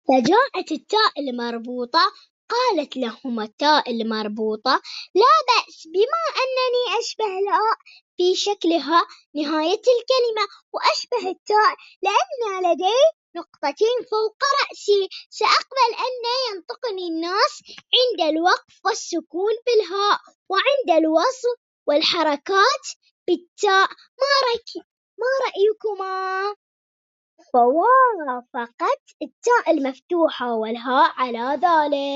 فجاءت التاء المربوطة قالت لهما التاء المربوطة: لا بأس، بما أنني أشبه الهاء في شكلها نهاية الكلمة وأشبه التاء لأن لدي نقطتين فوق رأسي، سأقبل أن ينطقني الناس عند الوقف والسكون بالهاء وعند الوصل والحركات بالتاء. ما رأيكما؟ فوافقت التاء المفتوحة والهاء على ذلك.